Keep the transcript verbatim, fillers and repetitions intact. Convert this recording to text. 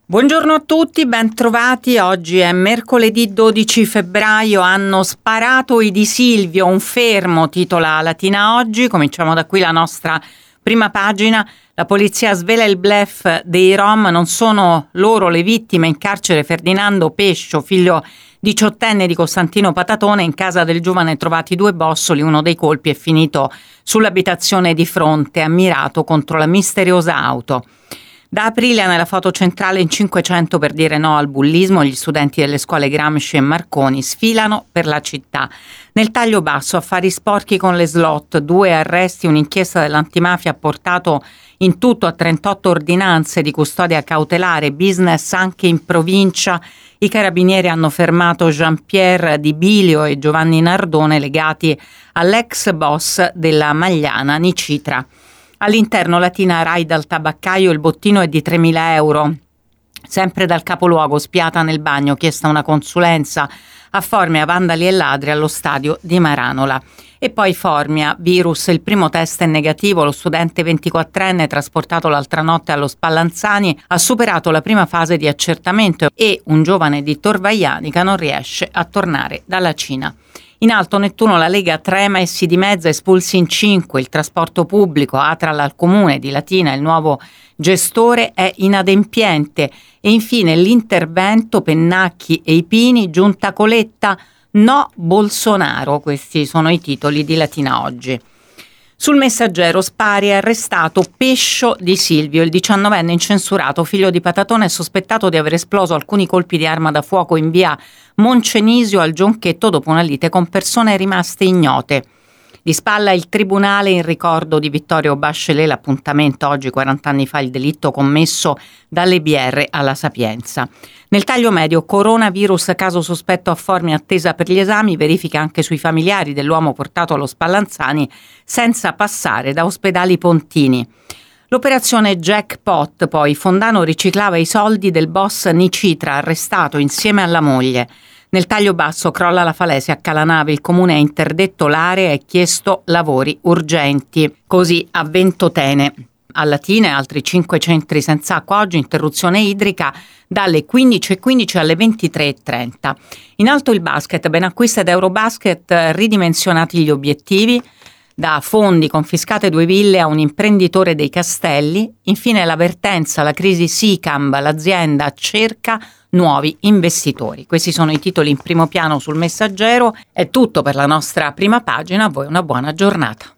Buongiorno a tutti, ben trovati. Oggi è mercoledì dodici febbraio. Hanno sparato i Di Silvio, un fermo, titola Latina oggi. Cominciamo da qui la nostra prima pagina. La polizia svela il bluff dei Rom, non sono loro le vittime. In carcere Ferdinando Pescio, figlio diciottenne di Costantino Patatone. In casa del giovane trovati due bossoli, uno dei colpi è finito sull'abitazione di fronte, ammirato contro la misteriosa auto. Da aprile nella foto centrale in cinquecento per dire no al bullismo, gli studenti delle scuole Gramsci e Marconi sfilano per la città. Nel taglio basso, affari sporchi con le slot, due arresti, un'inchiesta dell'antimafia ha portato in tutto a trentotto ordinanze di custodia cautelare, business anche in provincia. I carabinieri hanno fermato Jean-Pierre Di Bilio e Giovanni Nardone legati all'ex boss della Magliana Nicitra. All'interno Latina Rai dal tabaccaio, il bottino è di tremila euro. Sempre dal capoluogo, spiata nel bagno, chiesta una consulenza a Formia, vandali e ladri allo stadio di Maranola. E poi Formia, virus, il primo test è negativo, lo studente ventiquattrenne trasportato l'altra notte allo Spallanzani ha superato la prima fase di accertamento e un giovane di Torvaianica non riesce a tornare dalla Cina. In Alto Nettuno la Lega trema e si dimezza, espulsi in cinque, il trasporto pubblico, Atral al comune di Latina, il nuovo gestore è inadempiente e infine l'intervento Pennacchi e Ipini, giunta Coletta, no Bolsonaro, questi sono i titoli di Latina oggi. Sul Messaggero, Spari è arrestato Pescio Di Silvio, il diciannovenne incensurato, figlio di Patatone, è sospettato di aver esploso alcuni colpi di arma da fuoco in via Moncenisio al Gionchetto dopo una lite con persone rimaste ignote. Di spalla il tribunale in ricordo di Vittorio Bachelet, l'appuntamento oggi quaranta anni fa, il delitto commesso dalle B R alla Sapienza. Nel taglio medio, coronavirus, caso sospetto a Formia, attesa per gli esami, verifica anche sui familiari dell'uomo portato allo Spallanzani senza passare da ospedali pontini. L'operazione Jackpot, poi, Fondano riciclava i soldi del boss Nicitra, arrestato insieme alla moglie. Nel taglio basso, crolla la falese a Calanave, il comune ha interdetto l'area e chiesto lavori urgenti. Così a Ventotene. A Latina e altri cinque centri senza acqua oggi, interruzione idrica dalle quindici e quindici alle ventitré e trenta. In alto il basket, Benacquista ed Eurobasket ridimensionati gli obiettivi, da fondi confiscate due ville a un imprenditore dei Castelli. Infine l'avvertenza, la crisi Sicam, l'azienda cerca nuovi investitori. Questi sono i titoli in primo piano sul Messaggero. È tutto per la nostra prima pagina, a voi una buona giornata.